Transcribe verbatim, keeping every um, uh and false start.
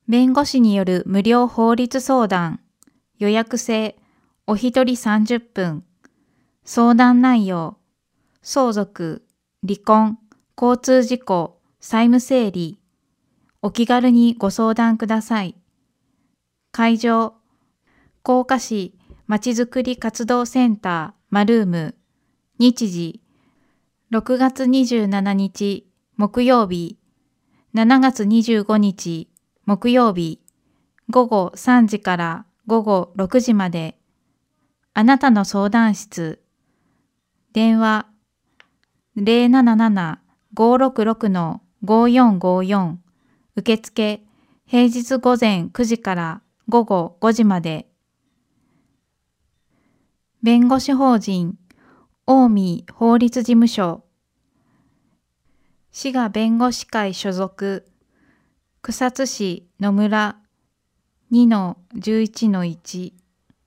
弁護士による無料法律相談。予約制。お一人さんじゅっぷん。相談内容。相続、離婚、交通事故、債務整理。お気軽にご相談ください。会場。福岡市まちづくり活動センターマルーム。日時。ろくがつにじゅうしちにち木曜日。しちがつにじゅうごにち木曜日。ごごさんじからごごろくじまで。あなたの相談室。電話 ゼロなななな ごろくろく ごよんごよん。受付平日午前くじからごごごじまで。弁護士法人近江法律事務所。滋賀弁護士会所属。草津市野村 にのじゅういちのいち。